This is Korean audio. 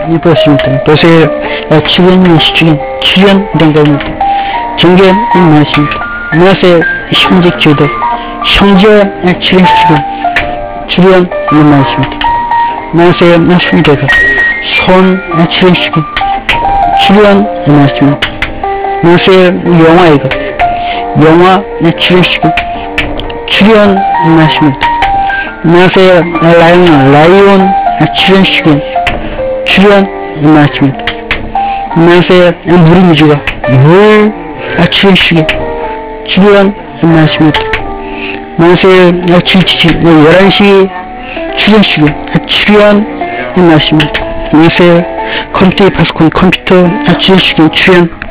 보았습니다. 보세요. 출연이 시중에 출연된 겁니다. 경계 말씀입니다. 안녕하세요. 형제 교대 형제 출연 시중에 출연 말씀입니다. 안녕하세요. 수의대가 손 출연 시중에 출연 말씀입니다. 안녕하세요. 영화이가 영화 출연 시중에 출연 말씀입니다. 안녕하세요. 라이온 출연 시간 출연 말씀입니다. 안녕하세요. 무리미주가 물 출연 시간 출연 말씀입니다. 안녕하세요. 주치치 11시 출연 시간 출연 말씀입니다. 안녕하세요. 컴퓨터 파스콘 컴퓨터 출연 시간 출연